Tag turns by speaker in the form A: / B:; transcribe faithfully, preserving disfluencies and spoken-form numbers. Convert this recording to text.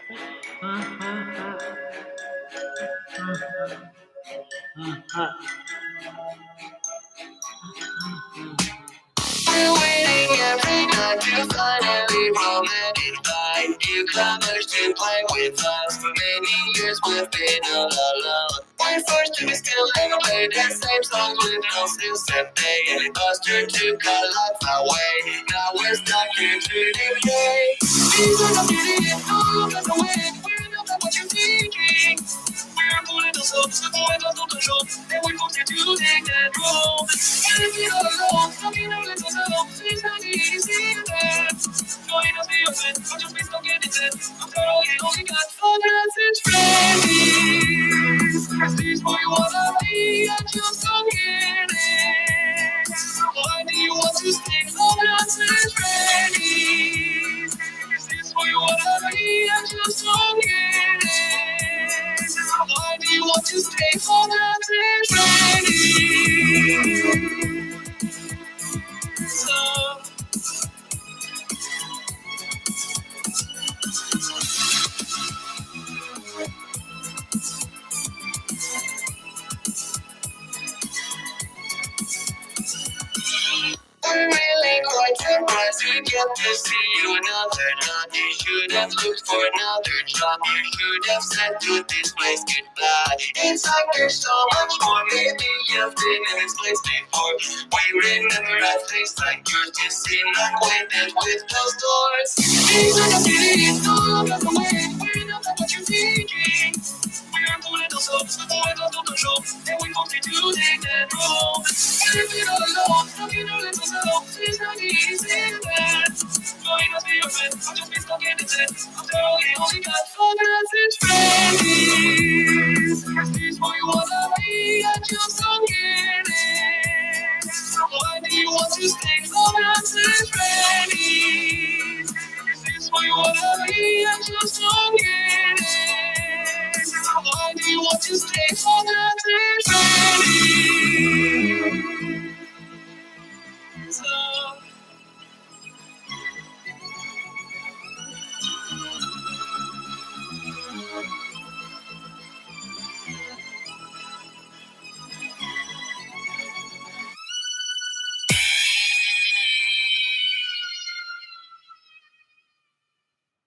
A: We're waiting every night to finally romantic light. Newcomers to play with us. For many years we've been all alone. We're forced to be still and play the same songs with no sense that day. And Buster took our life away. Now we're stuck here to the day. These are the beauty and all of the way. We're not what you're thinking. We're pulling ourselves to go and not the show. And we want you to take that road. And if you're alone, I mean, I'll let us know. It's not easy then. Join us, be open, but just please don't get it then. After all, you only got four glasses friends. Is this who you wanna be? I just don't get it. Why do you want to stay four glasses friends? Is this who you wanna be? I just don't get it. Why do you want to stay four glasses friends? So we're really quite surprised to get to see you another night. You should have looked for another job. You should have said to this place goodbye. It's like there's so much more. Maybe you've been in this place before. We remember a place like yours. You seem acquainted with those doors. These are the cities all over the way. We're not what you're thinking. We're pulling ourselves to go and not the show. And we want you to take that road. And if you're alone, I mean, I'll let us know. It's not easy then. Join us, be your friend. I'm just please don't get it then. After all, you only got four glasses friends. Is this who you wanna be? I just don't get it. Why do you want to stay four glasses friends? Is this who you wanna be? I just don't get it. Why do you want to stay four glasses